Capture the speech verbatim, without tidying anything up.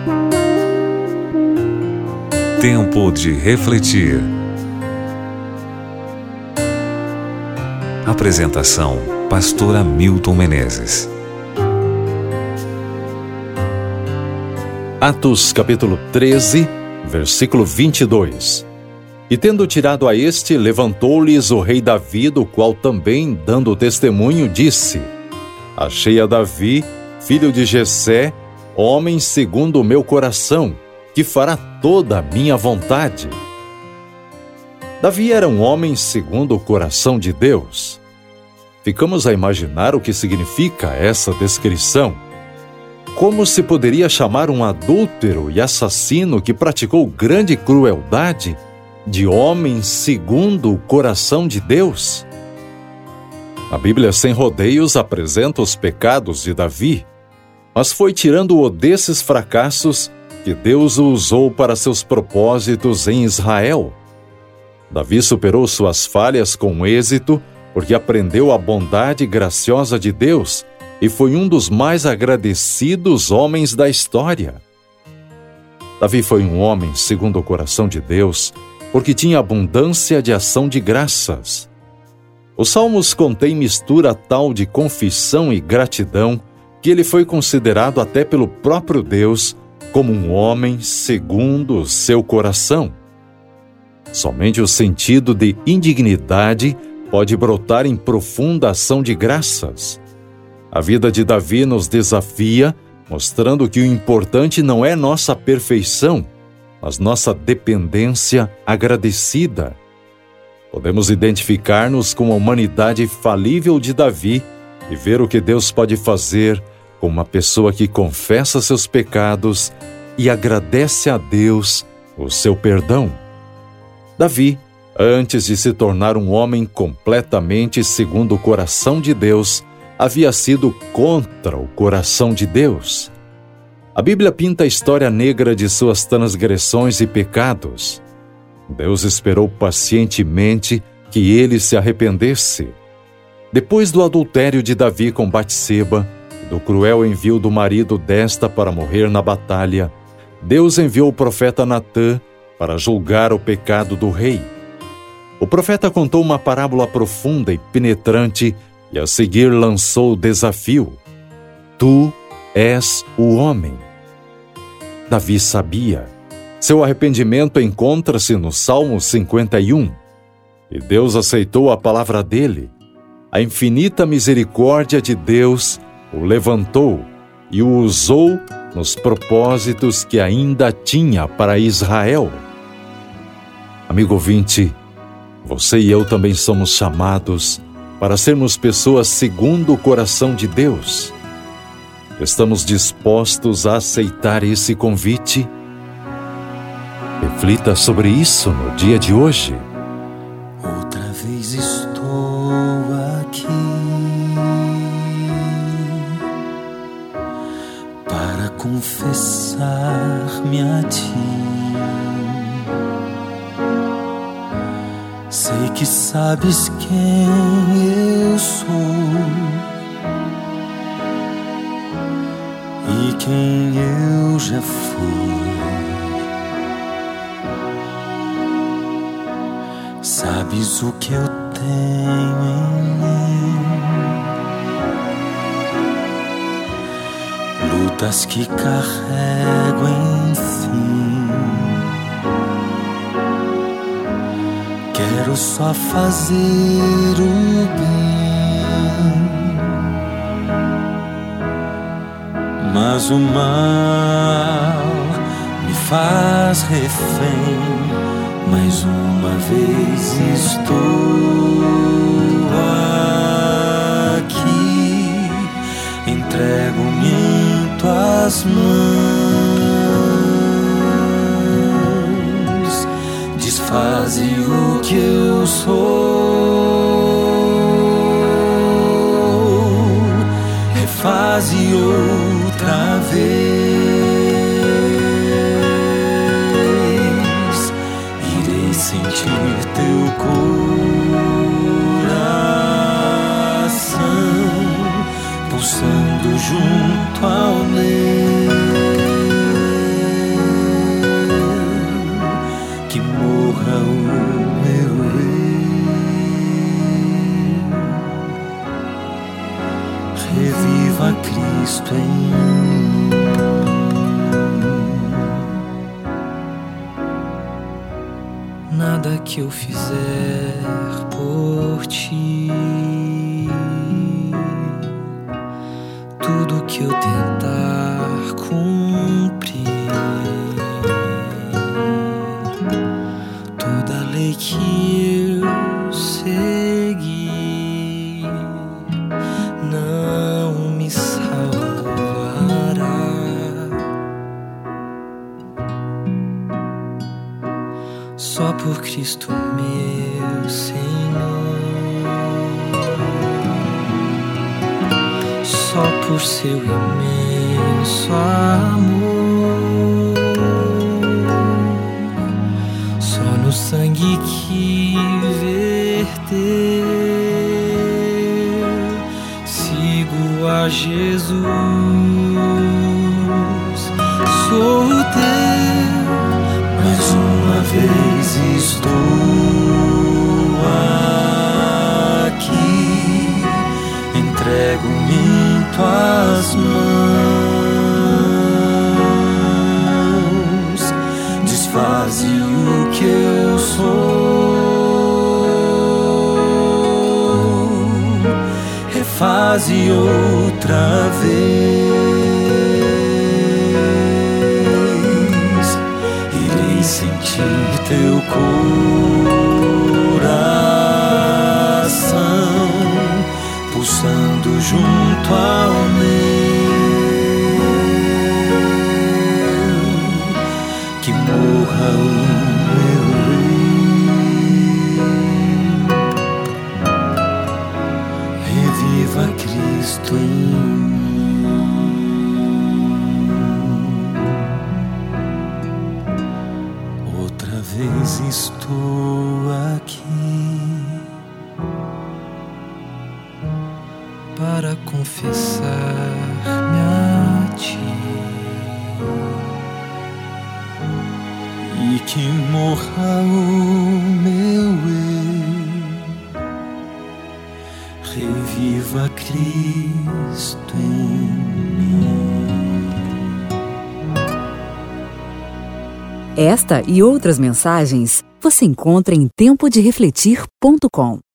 Tempo de refletir. Apresentação: Pastor Hamilton Menezes. Atos capítulo treze, versículo vinte e dois. E tendo tirado a este, levantou-lhes o rei Davi, do qual também, dando testemunho, disse: Achei a Davi, filho de Jessé, homem segundo o meu coração, que fará toda a minha vontade. Davi era um homem segundo o coração de Deus. Ficamos a imaginar o que significa essa descrição. Como se poderia chamar um adúltero e assassino que praticou grande crueldade de homem segundo o coração de Deus? A Bíblia sem rodeios apresenta os pecados de Davi, mas foi tirando-o desses fracassos que Deus o usou para seus propósitos em Israel. Davi superou suas falhas com êxito porque aprendeu a bondade graciosa de Deus e foi um dos mais agradecidos homens da história. Davi foi um homem segundo o coração de Deus porque tinha abundância de ação de graças. Os Salmos contêm mistura tal de confissão e gratidão que ele foi considerado até pelo próprio Deus como um homem segundo o seu coração. Somente o sentido de indignidade pode brotar em profunda ação de graças. A vida de Davi nos desafia, mostrando que o importante não é nossa perfeição, mas nossa dependência agradecida. Podemos identificar-nos com a humanidade falível de Davi e ver o que Deus pode fazer com uma pessoa que confessa seus pecados e agradece a Deus o seu perdão. Davi, antes de se tornar um homem completamente segundo o coração de Deus, havia sido contra o coração de Deus. A Bíblia pinta a história negra de suas transgressões e pecados. Deus esperou pacientemente que ele se arrependesse. Depois do adultério de Davi com Batseba, do cruel envio do marido desta para morrer na batalha, Deus enviou o profeta Natã para julgar o pecado do rei. O profeta contou uma parábola profunda e penetrante e a seguir lançou o desafio: Tu és o homem. Davi sabia. Seu arrependimento encontra-se no Salmo cinquenta e um. E Deus aceitou a palavra dele. A infinita misericórdia de Deus o levantou e o usou nos propósitos que ainda tinha para Israel. Amigo ouvinte, você e eu também somos chamados para sermos pessoas segundo o coração de Deus. Estamos dispostos a aceitar esse convite? Reflita sobre isso no dia de hoje. Outra vez estou aqui para confessar-me a ti. Sei que sabes quem eu sou e quem eu já fui. Sabes o que eu tenho em mim, lutas que carrego em si. Quero só fazer o bem, mas o mal me faz refém. Mais uma vez estou aqui, entrego-me em tuas mãos. Desfaze o que eu sou, refaze outra vez. Sentir teu coração pulsando junto ao meu. nada que eu fizer por ti, tudo que eu tentar cumprir, toda lei que eu seguir não me salvará. Só por Cristo meu Senhor, só por seu imenso amor, só no sangue que verteu, sigo a Jesus. Sou teu, mais uma vez estou aqui, entrego-me em tuas mãos, desfaze o que eu sou, refaze outra vez, irei sentir teu coração pulsando junto ao meu, que morra o meu eu, reviva Cristo em mim. Outra vez estou aqui para confessar-me a ti, e que morra o meu eu, reviva Cristo em mim. Esta e outras mensagens você encontra em tempo de refletir ponto com.